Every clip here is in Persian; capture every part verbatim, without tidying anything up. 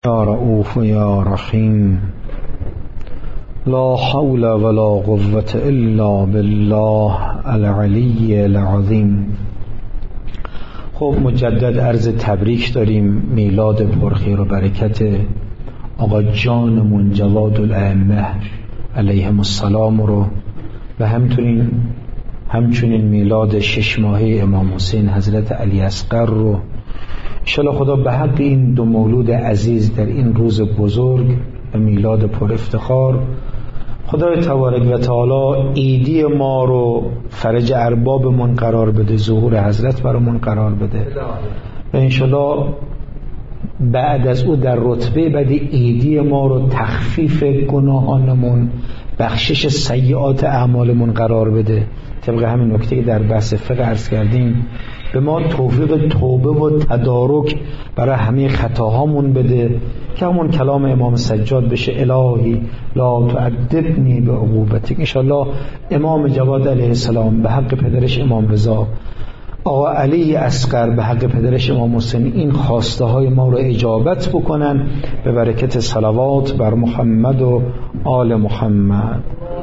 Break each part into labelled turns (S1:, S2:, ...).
S1: یا رؤوف یا رحیم لا حول ولا قوة الا بالله العلی العظیم. خب مجدد عرض تبریک داریم میلاد پرخیر و برکت آقا جانمون جواد الائمه علیهم السلام رو و همچنین همچنین میلاد شش ماهه امام حسین حضرت علی اصغر رو انشاءالله خدا به حق این دو مولود عزیز در این روز بزرگ و میلاد پر افتخار خدای تبارک و تعالی عیدی ما رو فرج اربابمون قرار بده، ظهور حضرت برامون قرار بده و انشاءالله بعد از او در رتبه بعد عیدی ما رو تخفیف گناهانمون، بخشش سیئات اعمالمون قرار بده. طبق همین نکته که در بحث فقه عرض کردیم به ما توفیق توبه و تدارک برای همه خطاهامون بده که همون کلام امام سجاد بشه الهی لا تعذبنی بعقوبتک. انشاءالله امام جواد علیه السلام به حق پدرش امام رضا، آقا علی اصغر به حق پدرش امام حسین این خواسته های ما رو اجابت بکنن به برکت صلوات بر محمد و آل محمد.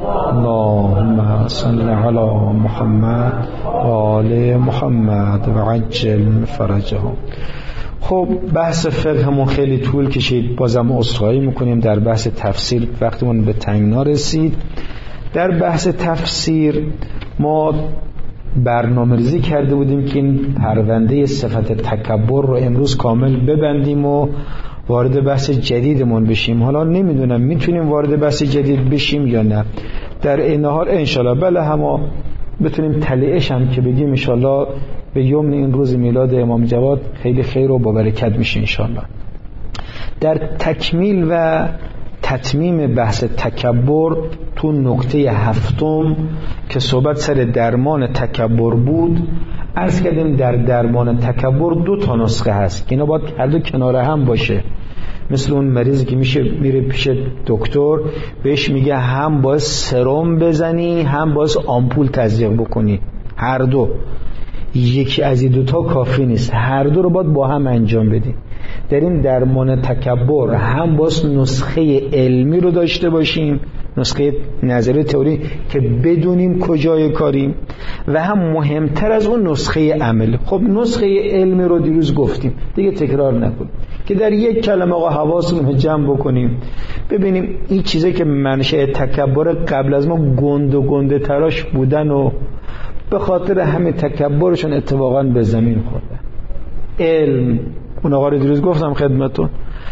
S1: اللهم صل علی محمد و آل محمد و عجل فرجهم. خب بحث فقه همون خیلی طول کشید، بازم عذرخواهی میکنیم در بحث تفسیر وقتمون به تنگ نرسید. در بحث تفسیر ما برنامه ریزی کرده بودیم که این پرونده صفت تکبر رو امروز کامل ببندیم و وارد بحث جدیدمون بشیم. حالا نمیدونم میتونیم وارد بحث جدید بشیم یا نه. در این حال انشالله بله همه بتونیم تلیعش هم که بگیم انشالله به یوم این روز میلاد امام جواد خیلی خیر و با برکت میشه انشالله. در تکمیل و تتمیم بحث تکبر تو نکته هفتم که صحبت سر درمان تکبر بود عرض کردیم در درمان تکبر دو تا نسخه هست که اینا باید هر دو کنار هم باشه. مثل اون مریضی که میشه میره پیش دکتر بهش میگه هم باید سرم بزنی هم باید آمپول تزریق بکنی، هر دو، یکی از این دوتا کافی نیست، هر دو رو باید با هم انجام بدی. در این درمان تکبر هم باید نسخه علمی رو داشته باشیم، نسخه نظری تئوری که بدونیم کجای کاریم، و هم مهمتر از اون نسخه عمل. خب نسخه علمی رو دیروز گفتیم دیگه تکرار نکنیم که در یک کلمه آقا حواسمون رو جمع بکنیم ببینیم این چیزی که منشأ تکبر قبل از ما گند و گنده تراش بودن و به خاطر همه تکبرشون اتفاقا به زمین خوردن. علم اون آقا رو دیروز گفتم خدمتون،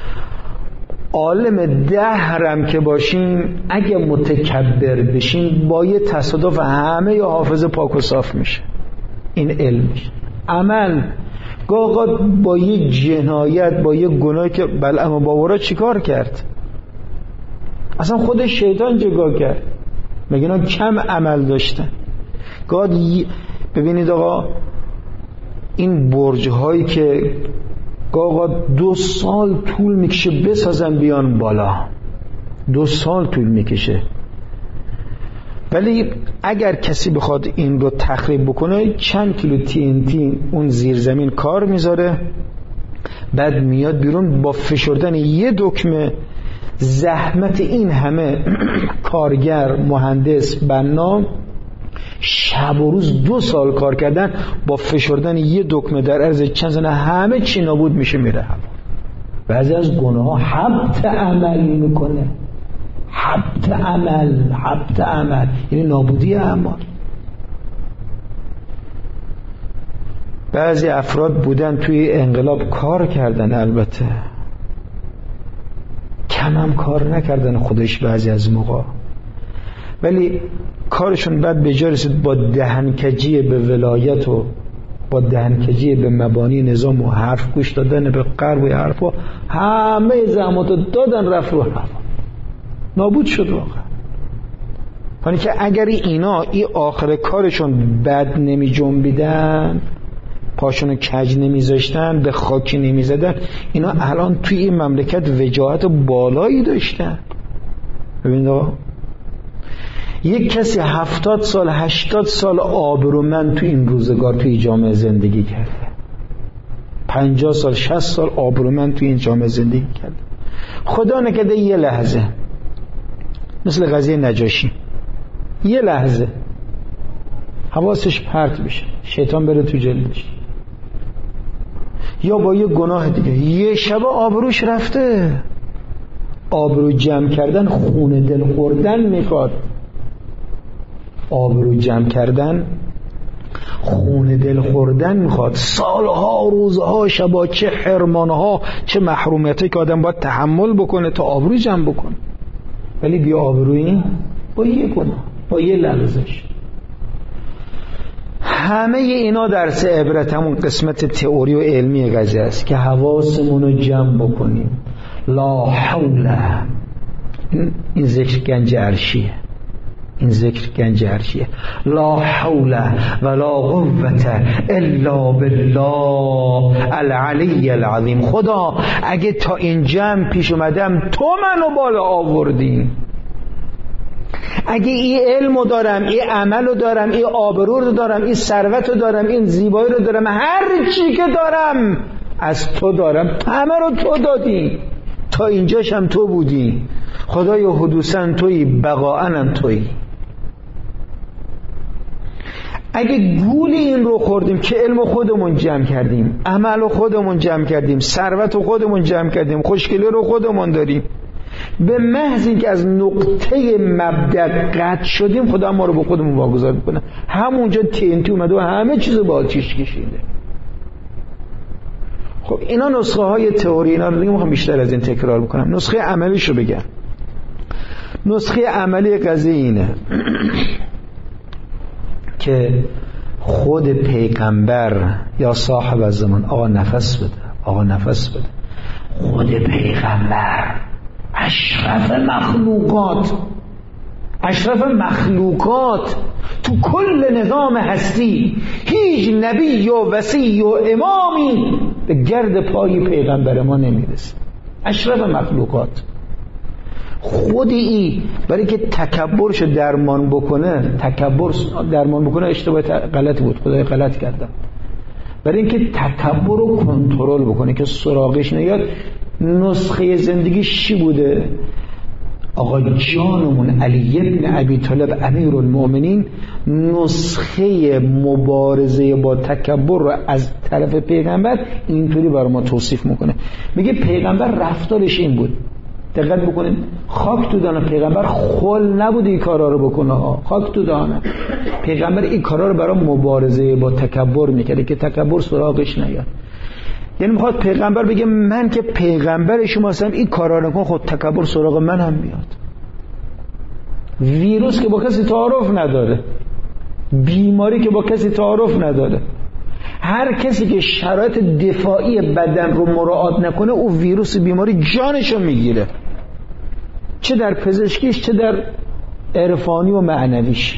S1: عالم دهرم که باشیم اگه متکبر بشیم با یه تصادف همه یا حافظه پاک و صاف میشه. این علم میشه. عمل گاهی با یه جنایت با یه گناهی که بلعم باورا چیکار کرد، اصلا خود شیطان جگاه کرد، مگه اینا کم عمل داشتن. گاهی ببینید آقا این برج هایی که گاهی دو سال طول میکشه بسازن بیان بالا، دو سال طول میکشه، ولی اگر کسی بخواد این رو تخریب بکنه چند کیلو تی ان تی اون زیر زمین کار میذاره، بعد میاد بیرون با فشردن یه دکمه زحمت این همه کارگر، مهندس، بنا شب و روز دو سال کار کردن با فشردن یه دکمه در عرض چند سنه همه چی نابود میشه میره. بعضی از گناه ها حبط عمل میکنه، حبط عمل، حبط عمل یعنی نابودی اعمال. بعضی افراد بودن توی انقلاب کار کردن، البته کم هم کار نکردن خودش بعضی از موقع، ولی کارشون بعد به جا رسید با دهنکجی به ولایت و با دهنکجی به مبانی نظام و حرف گوش دادن به غرب و حرفا همه زحمات دادن رفت رو هوا، نابود شد واقعا. یعنی که اگر اینا این آخر کارشون بد نمی جنبیدن، پاشونو کج نمی زاشتن، به خاکی نمی زدن، اینا الان توی این مملکت وجاهت بالایی داشتن. ببینید آقا یک کسی هفتاد سال هشتاد سال آبرومند تو این روزگار توی جامعه زندگی کرده، پنجاه سال شصت سال آبرومند توی این جامعه زندگی کرده، خدا نکرده یه لحظه مثل قضیه نجاشی یه لحظه حواسش پرت بشه، شیطان بره تو جلدش، یا با یه گناه دیگه یه شب آبروش رفته. آبرو جمع کردن خون دل خوردن میخواد. آبرو جمع کردن خون دل خوردن میخواد. سالها، روزها، شبا، چه حرمانها، چه محرومیتی که آدم باید تحمل بکنه تا آبرو جمع بکنه. ولی بی آبرویی با یه گناه، با یه لحظش. همه اینا درس عبرت، همون قسمت تئوری و علمی قضیه است که حواسمون رو جمع بکنیم. لا حول، این ذکر گنج عرشیه، این ذکر گنج عرشیه. لا حول ولا قوة الا بالله العلی العظیم. خدا اگه تا این جمع پیش اومدم تو منو بالا آوردی، اگه این علمو دارم، این عملو دارم، این آبرو رو دارم، این ثروتو دارم، این زیبایی رو دارم، هر چی که دارم از تو دارم، همه رو تو دادی، تا اینجاشم تو بودی. خدای حدوثاً تویی، بقاءاً تویی. اگه گول این رو خوردیم که علم خودمون جمع کردیم، عمل خودمون جمع کردیم، ثروت خودمون جمع کردیم، خوشگلی رو خودمون داریم، به محض اینکه از نقطه مبدأ قطع شدیم، خدا ما رو به خودمون واگذار میکنه. همونجا تی ان تی اومده و همه چیز با آتیش کشیده. خب اینا نسخه های تئوری، اینا رو دیگه میخوام بیشتر از این تکرار بکنم. نسخه عملیش رو بگم. نسخه عملی قضیه اینه که خود پیغمبر یا صاحب زمان، آقا نفس بده، آقا نفس بده، خود پیغمبر اشرف مخلوقات، اشرف مخلوقات تو کل نظام هستی، هیچ نبی و وصی و امامی به گرد پای پیغمبر ما نمیرسه. اشرف مخلوقات. خودی ای برای که تکبرشو درمان بکنه، تکبر درمان بکنه اشتباه غلط بود، خدای غلط کردم. برای اینکه تکبر رو کنترل بکنه که سراغش نیاد، نسخه زندگیش چی بوده؟ آقا جانمون علی ابن ابی طالب امیرالمؤمنین نسخه مبارزه با تکبر رو از طرف پیغمبر اینطوری برای ما توصیف میکنه. میگه پیغمبر رفتارش این بود، دقت بکنید، خاک تو دانه پیغمبر خل نبود این کارا رو بکنه ها. خاک تو دانه پیغمبر این کارا رو برای مبارزه با تکبر میکرده که تکبر سراغش نیاد. یعنی میخواد پیغمبر بگه من که پیغمبر شما هستم، این کارا رو نکن، خود تکبر سراغ من هم میاد. ویروس که با کسی تعارف نداره، بیماری که با کسی تعارف نداره، هر کسی که شرایط دفاعی بدن رو مراعات نکنه، او ویروس بیماری جانشو میگیره، چه در پزشکیش چه در عرفانی و معنویش.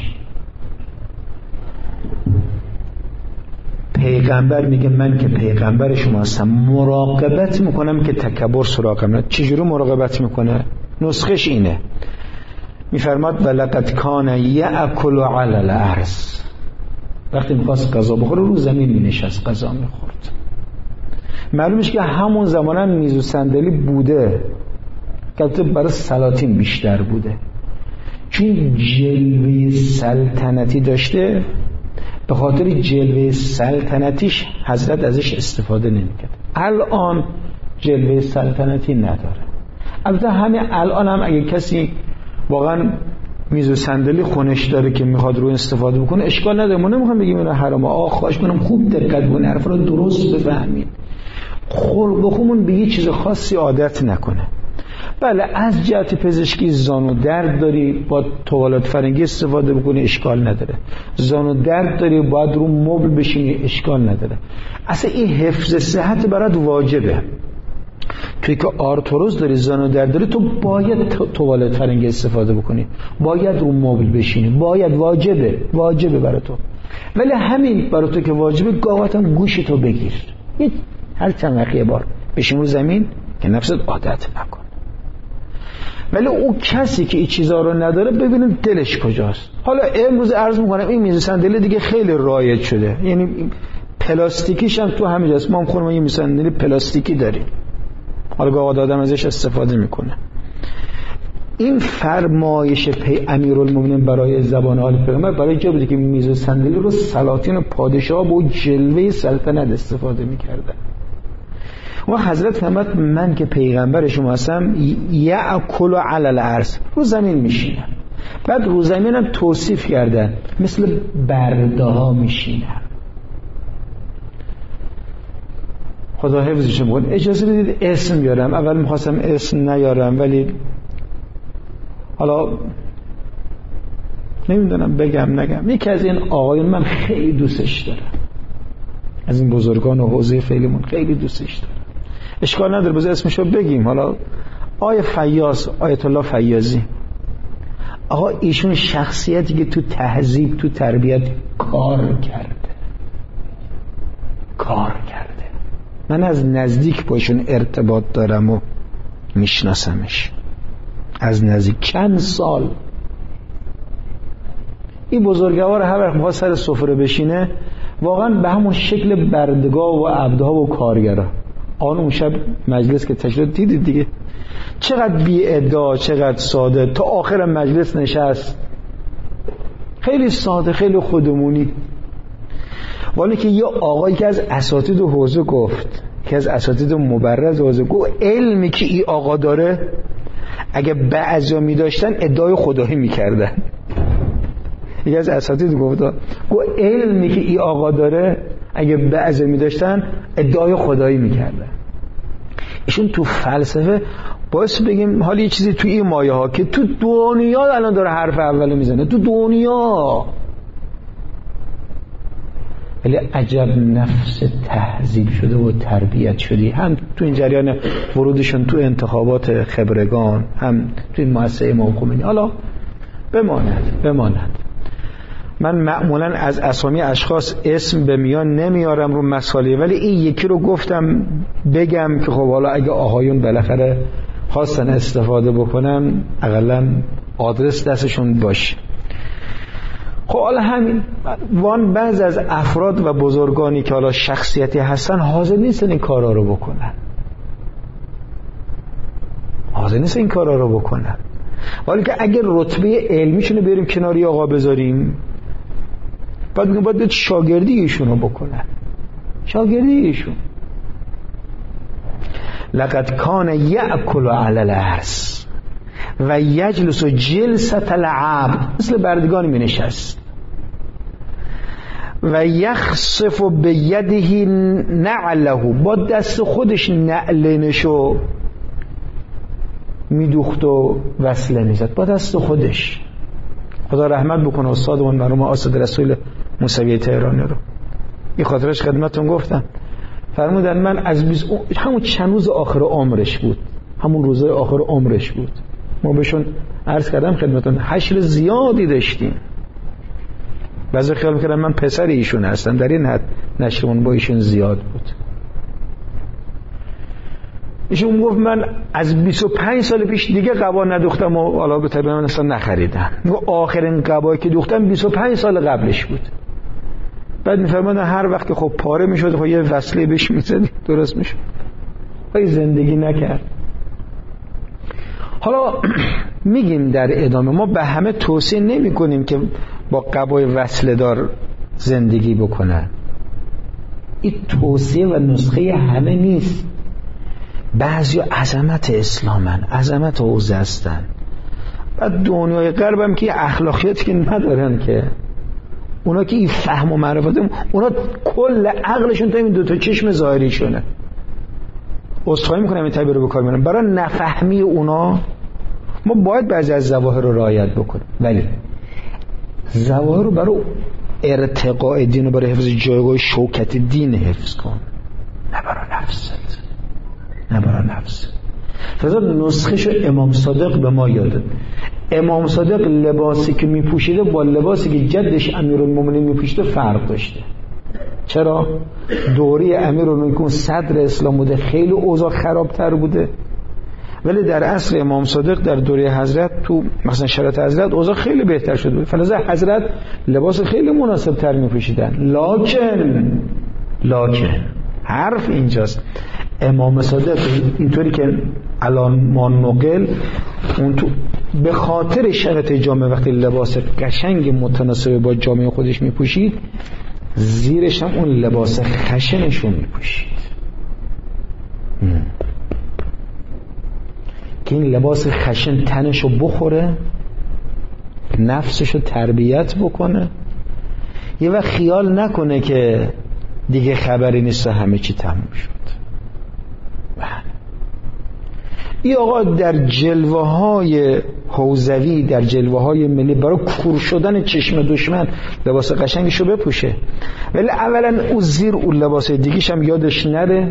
S1: پیغمبر میگه من که پیغمبر شما هستم، مراقبت میکنم که تکبر سراغم نیاد. چجوری مراقبت میکنه؟ نسخش اینه، میفرماد ولقد کان یأکل علی الارض. وقتی میخواست غذا بخوره رو زمین مینشست غذا میخورد. معلومش که همون زمان هم میز و صندلی بوده، که برای سلاطین بیشتر بوده، چون جلوه سلطنتی داشته، به خاطر جلوه سلطنتیش حضرت ازش استفاده نمیکرد. الان جلوه سلطنتی نداره. البته همین الان هم اگه کسی واقعا میز و صندلی خونش داره که میخواد رو استفاده بکنه، اشکال نداره. ما نمیخوام بگیم اینا حرامه. آه خواهش کنم خوب دقت کنید، حرف رو درست بفهمید، خلق خومون به یه چیز خاصی عادت نکنه. بله از جهت پزشکی زانو درد داری با توالت فرنگی استفاده بکنی، اشکال نداره. زانو درد داری باید رو مبل بشینی، اشکال نداره. اصلا این حفظ صحت برات واجبه. توی که آرتروز داری، زانو درد داری، تو باید توالت فرنگی استفاده بکنی، باید رو مبل بشینی، باید، واجبه، واجبه برای تو. ولی همین برای تو که واجبه، گاهات هم گوش تو بگیر، هر چند وقت یه بار بشین رو زمین که نفست عادت نکن. ولی او کسی که این چیزها رو نداره، ببینید دلش کجاست. حالا امروز عرض میکنم این میز صندلی دیگه خیلی رایج شده، یعنی پلاستیکیش هم تو همینجاست. ما هم خودمون یه میز صندلی پلاستیکی داریم. حالا گاه آدم ازش استفاده میکنه. این فرمایش پی امیرالمومنین برای زبان آل پیغمبر برای جا بوده که میز و صندلی رو سلاطین و پادشاه با جلوه سلطنت استفاده میکردن. و حضرت فرمود من که پیغمبر شما هستم یأکل علی الارض، رو زمین میشینم. بعد رو زمینم توصیف کردن مثل برده ها میشینم. خدا حفظش کنه. اجازه بدید اسم بیارم. اول میخواستم اسم نیارم ولی حالا نمیدونم بگم نگم. یکی از این آقایون من خیلی دوستش دارم، از این بزرگان و حوزه فعلیمون خیلی دوستش دارم. اشکال نداره بذار اسمشو بگیم. حالا آیه فیاض، آیت الله فیاضی، آقا ایشون شخصیتی که تو تهذیب تو تربیت کار کرده کار کرده من از نزدیک باشون ارتباط دارم و میشناسمش از نزدیک چند سال. این بزرگوار هر وقت میخواد سر سفره بشینه واقعا به همون شکل بردگاه و عبدها و کارگرا. آن اون شب مجلس که تشریف دیدید دیگه، چقدر بی ادعا، چقدر ساده، تا آخر مجلس نشست، خیلی ساده، خیلی خودمونی. ولی که یه آقایی که از اساتید حوزه گفت، که از اساتید مبرز حوزه گفت علمی که این آقا داره اگه بعضیا می داشتن ادعای خدایی میکردن. یکی از اساتید گفت گفت علمی که این آقا داره اگه بعضیا می داشتن ادعای خدایی میکردن. ایشون تو فلسفه باعث بگیم حالا یه چیزی تو این مایه ها که تو دنیا الان داره حرف اولو میزنه، تو دنیا، ولی عجب نفس تهذیب شده و تربیت شدی، هم تو این جریان ورودشون تو انتخابات خبرگان، هم تو این مؤسسه امام خمینی. حالا بماند بماند من معمولا از اسامی اشخاص اسم به میان نمیارم رو مسائلی، ولی این یکی رو گفتم بگم که خب حالا اگه آقایون بالاخره خواستن استفاده بکنن اقلا آدرس دستشون باشه. خب حالا همین وان بعض از افراد و بزرگانی که حالا شخصیتی هستن حاضر نیستن این کارا رو بکنن، حاضر نیستن این کارا رو بکنن. ولی که اگر رتبه علمیشونو بریم کناری آقا بذاریم، بعد میگم باید شاگردی ایشونو بکنن، شاگردی ایشون. لقد کان یأکل علی الارض و یجلس جلسة العبد، مثل بردگان می نشست. و یخصف بیده نعله، با دست خودش نعلینشو می دوخت و وصله می زد، با دست خودش. خدا رحمت بکنه استادمون مرحوم اسد رسول موسوی تهرانی رو، این خاطرش خدمتتون گفتم. فرمودن من از بیز... همون چند روز آخر عمرش بود، همون روزای آخر عمرش بود، ما بهشون عرض کردم خدمتون حشر زیادی داشتیم. بعضی خیال میکردم من پسر ایشون هستم، در این حد نشرمون با ایشون زیاد بود. ایشون گفت من از بیست و پنج سال پیش دیگه قبا ندوختم و حالا به طبیعه من اصلا نخریدم. آخرین قبایی که دوختم بیست و پنج سال قبلش بود. بعد میفرمادن هر وقت که خب پاره میشد خب یه وصله بهش میزدی درست میشد. ولی زندگی نکرد. حالا میگیم در ادامه ما به همه توصیه نمی کنیم که با قبای وصله دار زندگی بکنن. این توصیه و نسخه همه نیست. بعضی عظمت اسلامن، عظمت حوزه هستن. بعد دنیای غرب هم که اخلاقیاتی که ندارن، که اونا که این فهم و معرفت، اونا کل عقلشون تا این دوتا چشم ظاهری شونه. عذرخواهی میکنم این تعبیر رو بکار میبرم، برای نفهمی اونا ما باید بعضی از ظواهر رو رعایت بکنیم، ولی ظواهر رو برای ارتقاء دین و برای حفظ جایگاه شوکت دین حفظ کن، نه برای نفست، نه برای نفست. فضا نسخه شو امام صادق به ما یاده. امام صادق لباسی که میپوشیده با لباسی که جدش امیرالمومنین میپوشیده فرق داشته. چرا؟ دوره امیرالمومنین صدر اسلام بوده، خیلی اوضاع خرابتر بوده، ولی در عصر امام صادق در دوره حضرت تو مثلا شرایط حضرت اوضاع خیلی بهتر شده بود. فلذا حضرت لباس خیلی مناسب تر میپوشیدن. لکن لکن حرف اینجاست، امام صادق اینطوری که الان ما نقل اون تو به خاطر شرط جامعه وقتی لباس قشنگ متناسب با جامعه خودش میپوشید زیرش هم اون لباس خشنشون میپوشید که این لباس خشن تنشو بخوره نفسشو تربیت بکنه یه وقت خیال نکنه که دیگه خبری نیست و همه چی تموم شد. این آقا در جلوه های حوزوی در جلوه های ملی برای کور شدن چشم دشمن لباس قشنگشو بپوشه ولی اولا او زیر اون لباس دیگیش هم یادش نره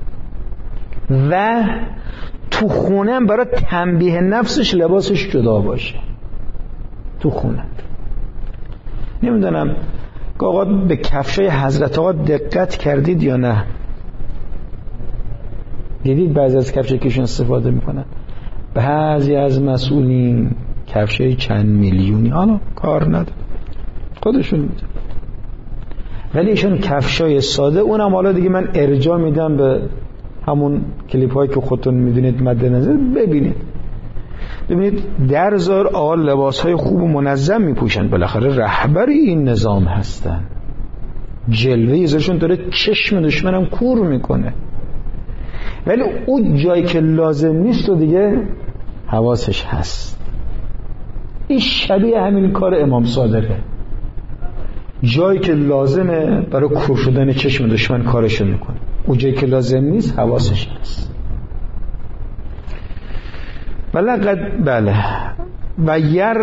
S1: و تو خونه هم برای تنبیه نفسش لباسش جدا باشه تو خونه. نمیدونم آقا به کفشای حضرت آقا دقت کردید یا نه؟ دیدید بعضی از کفشایی کهشون استفاده میکنن بعضی از مسئولین کفشای چند میلیونی حالا کار نداره خودشون میدن ولی ایشون کفشای ساده اونم حالا دیگه من ارجاع میدم به همون کلیپ هایی که خودتون میدونید مد نظر ببینید ببینید در ظاهر آقا لباس های خوب و منظم میپوشن بالاخره رهبر این نظام هستن جلوه ازشون داره چشم دشمنم کور میکنه ولی اون جایی که لازم نیست و دیگه حواسش هست. این شبیه همین کار امام صادقه جایی که لازمه برای کور شدن چشم دشمن کارشون میکنه اون جایی که لازم نیست حواسش هست. بله بله و یر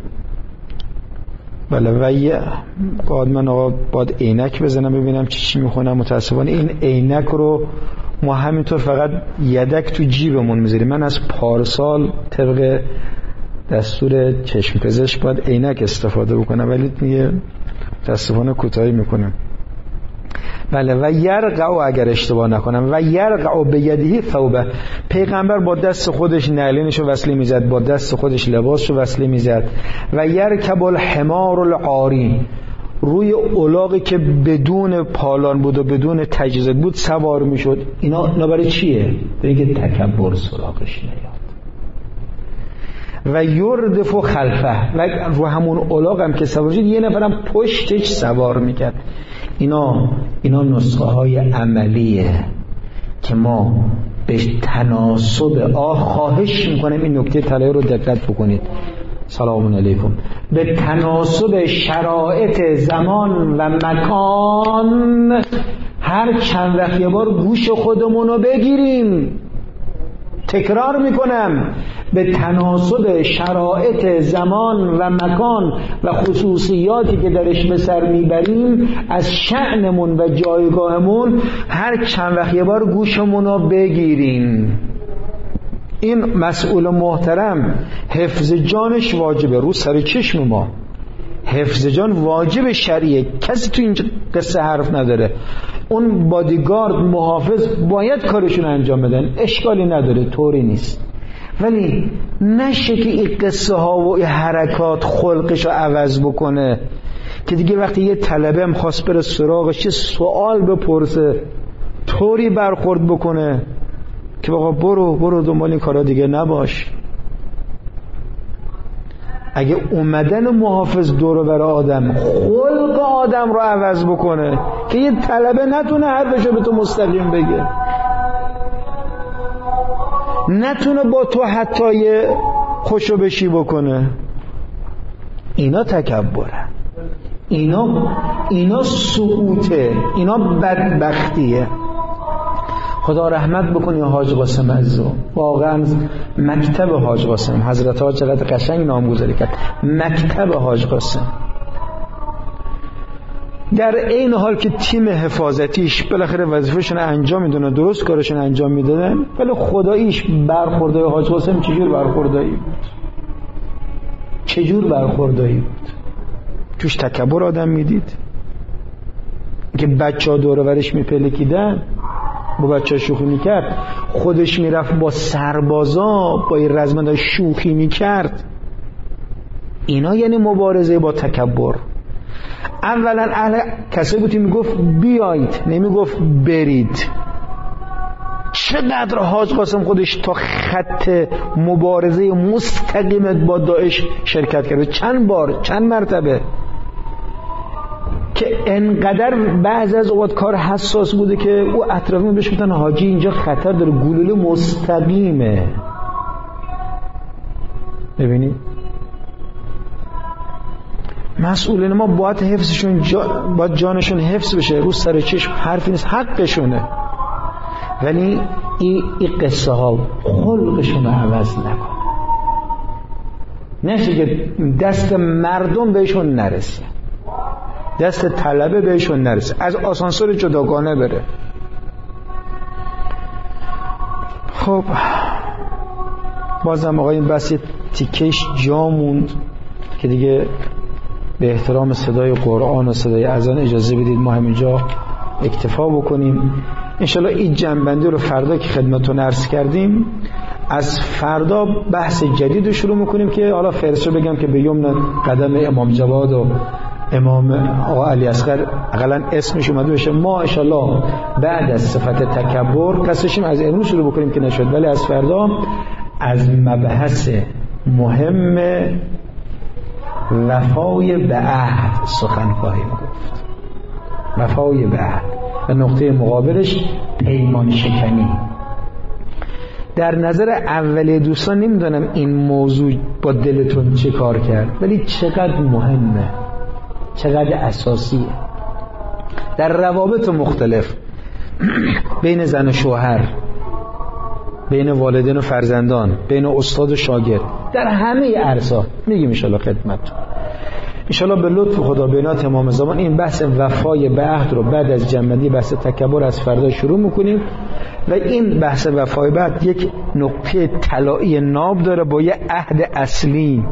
S1: بله و یر قاد من آقا باید عینک بزنم ببینم چی چی میخونم متاسفانه این عینک رو ما همینطور فقط یدک تو جیبمون میذاریم من از پارسال طبق دستور چشم پزشک باید عینک استفاده بکنم ولی میگه متاسفانه کوتاهی میکنم. بله و یرقع اگر اشتباه نکنم و یرقع به یده ثوبه پیغمبر با دست خودش نعلینشو وصله میزد با دست خودش لباسشو وصله میزد و یرکب الحمار العاری روی الاغی که بدون پالان بود و بدون تجهیزات بود سوار میشد. اینا اینا برای چیه؟ برای اینکه تکبر سراغش نیاد. و یردف خلفه و رو همون الاغ هم که سوار شد یه نفرم پشتش سوار میکرد. اینا اینا نسخه های عملیه که ما به تناسب آه خواهش میکنم این نکته طلایی رو دقت بکنید. سلام علیکم. به تناسب شرایط زمان و مکان هر چند وقت یه بار گوش خودمون رو بگیریم. تکرار میکنم به تناسب شرایط زمان و مکان و خصوصیاتی که درش به سر میبریم از شأنمون و جایگاهمون هر چند وقت یه بار گوشمون رو بگیریم. این مسئول محترم حفظ جانش واجبه رو سر چشم ما حفظ جان واجب شرعیه کسی تو این قصه حرف نداره. اون بادیگارد محافظ باید کارشون انجام بدن اشکالی نداره طوری نیست ولی نشه که این قصه ها و این حرکات خلقش رو عوض بکنه که دیگه وقتی یه طلبه هم خواست بره سراغش یه سوال بپرسه طوری برخورد بکنه که بابا برو برو دنبال این کارا دیگه نباش. اگه اومدن محافظ دور و بر آدم خلق آدم رو عوض بکنه که یه طلبه نتونه حرفشو به تو مستقیم بگه نتونه با تو حتی یه خوشو بشی بکنه اینا تکبره اینا اینا سقوطه اینا بدبختیه. خدا رحمت بکنی حاج قاسم عزیزو واقعا مکتب حاج قاسم حضرت ها چقدر قشنگ نامگذاری کرد مکتب حاج قاسم در این حال که تیم حفاظتیش بالاخره وظیفه‌شون انجام میدونه درست کارشون انجام میدادن ولی خداییش برخوردای حاج قاسم چجور برخوردایی بود چجور برخوردایی بود توش تکبر آدم میدید که بچه ها دور و برش میپلکیدن با بچه ها شوخی میکرد خودش میرفت با سربازا با این رزمنده شوخی میکرد. اینا یعنی مبارزه با تکبر. اولا اهل کسی بودی میگفت بیایید نمیگفت برید چقدر حاج قاسم خودش تا خط مبارزه مستقیم با داعش شرکت کرده، چند بار، چند مرتبه، که انقدر بعض از اوقات کار حساس بوده که او اطرافیان بهش گفتن حاجی اینجا خطر داره، گلوله مستقیمه. ببینید مسئولین ما باید حفظشون جا... باید جانشون حفظ بشه، رو سر چشم حرفی نیست، حقشونه، ولی این ای قصه ها خلقشون رو عوض نکنه، نشه که دست مردم بهشون نرسه، دست طلبه بهشون نرسه، از آسانسور جداگانه بره. خب بازم آقای این بحث تیکش جا موند که دیگه به احترام صدای قرآن و صدای اذان اجازه بدید ما همینجا اکتفا بکنیم. انشالله این جنبندی رو فردا که خدمتتون عرض کردیم، از فردا بحث جدید رو شروع میکنیم که حالا فرض رو بگم که به یمن قدم امام جواد و امام آقا علی اصغر اقلا اسمش اومده بشه. ما انشالله بعد از صفت تکبر قصدشیم از امروز شروع بکنیم که نشد، ولی از فردا از مبحث مهم وفای به عهد سخن خواهیم گفت. وفای به عهد و نقطه مقابلش پیمان شکنی. در نظر اولیه دوستان نمیدونم این موضوع با دلتون چه کار کرد، ولی چقدر مهمه، چقدر اساسیه در روابط مختلف بین زن و شوهر، بین والدین و فرزندان، بین استاد و شاگرد، در همه عرصات. میگیم ان شاءالله خدمتتون، ان شاءالله به لطف خدا بینات امام زمان این بحث وفای به عهد رو بعد از جنبندی بحث تکبر از فردا شروع میکنیم و این بحث وفای به عهد یک نقطه طلایی ناب داره با یه عهد اصلی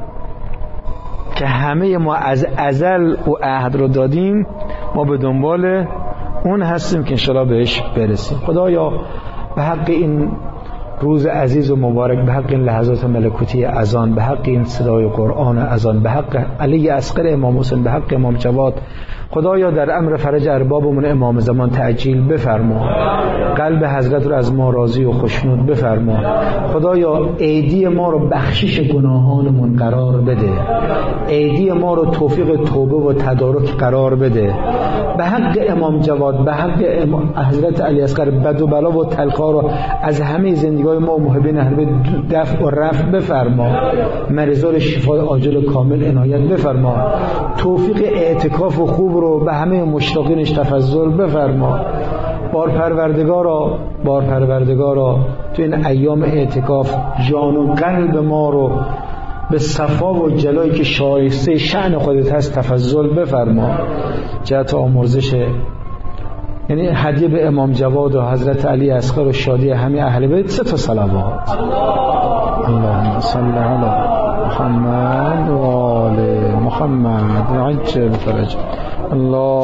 S1: که همه ما از ازل و عهد رو دادیم، ما به دنبال اون هستیم که ان شاءالله بهش برسیم. خدایا به حق این روز عزیز و مبارک، به حق این لحظات ملکوتی اذان، به حق این صدای قرآن اذان، به حق علی اصغر امام حسین، به حق امام جواد، خدایا در امر فرج اربابمون امام زمان تعجیل بفرما، قلب حضرت رو از ما راضی و خوشنود بفرما. خدایا ایدی ما رو بخشش گناهانمون قرار بده، ایدی ما رو توفیق توبه و تدارک قرار بده. به حق امام جواد، به حق حضرت علی اصغر، بد و بلا و تلخا رو از همه زندگی ما و محبین اهل بیت دفع و رفع بفرما، مریضان شفای عاجل و کامل عنایت بفرما، توفیق اعتکاف و خوب رو به همه مشتاقینش تفضل بفرما. بار پروردگارا، بار پروردگارا تو این ایام اعتکاف جان و قلب ما رو به صفا و جلایی که شایسته شأن خودت هست تفضل بفرما. جهت آمرزش، یعنی هدیه به امام جواد و حضرت علی اصغر و شادی همه اهل بیت، سه تا صلوات. اللهم صل علی محمد و آل محمد و عجل فرج الله.